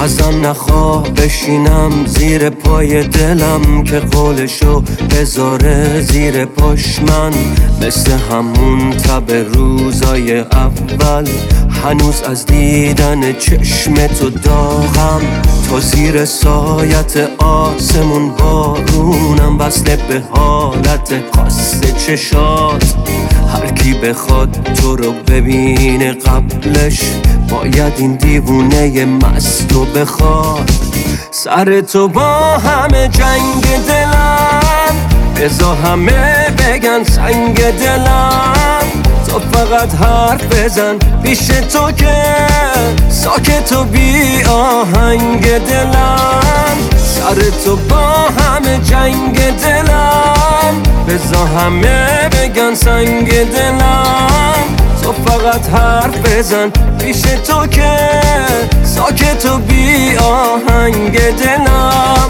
ازم نخواه بشینم زیر پای دلم که قولشو بذاره زیر پاش. من مثل همون تب روزای اول هنوز از دیدن چشم تو داغم. تو زیر سایت آسمون بارونم، وصله به حالت خاص چشات. هر کی بخواد تو رو ببینه قبلش باید این دیوونه مستو بخواد. سر تو با همه جنگ دلم، بذار همه بگن سنگ دلم. تو فقط حرف بزن پیش تو که ساکت و بی آهنگ دلم. سر تو با همه جنگ دلم، بذار همه بگن سنگ دلم. تو فقط حرف بزن پیش تو که ساکت و بی آهنگ دلم.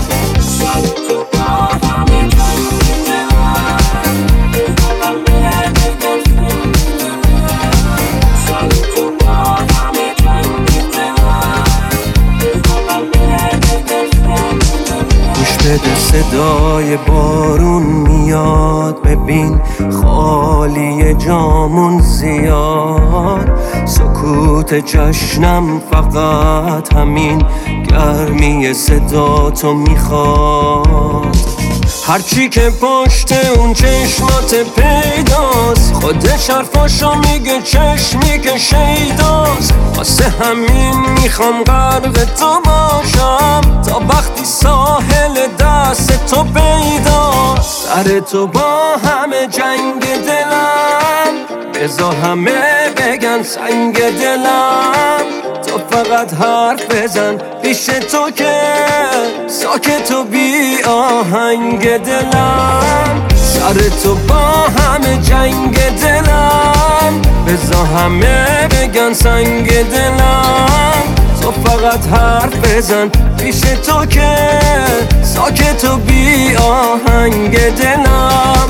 بده صدای بارون میاد، ببین خالی جامون زیاد. سکوت جشنم فقط همین گرمی صدا تو میخواد. هرچی که پشت اون چشمات پیداست، خودش حرفاشو میگه چشمی که شیداست. واسه همین میخوام غرق تو باشم تا وقتی ساحل دست تو پیداست. سر تو با همه جنگ دلم، بذار همه بگن سنگ دلم. تو فقط حرف بزن پیش تو که ساکت و بی آهنگ دلم. سر تو با همه جنگ دلم، بذار همه بگن سنگ دلم. تو فقط حرف بزن پیش تو که ساکت و بی آهنگ دلم.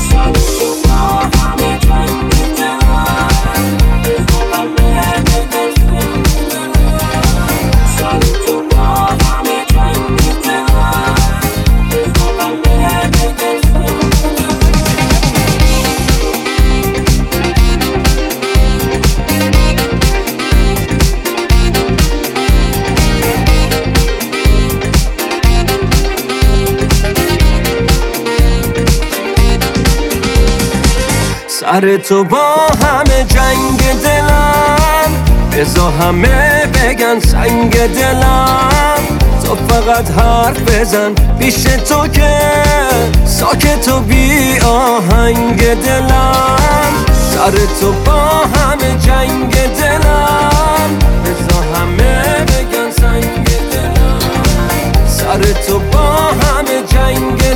سر تو با همه جنگ دلم، بذار همه بگن سنگ دلم. تو فقط حرف بزن پیش تو که ساکت و بی آهنگ دلم. سر تو با همه جنگ دلم، بذار همه بگن سنگ دلم. سر تو با همه جنگ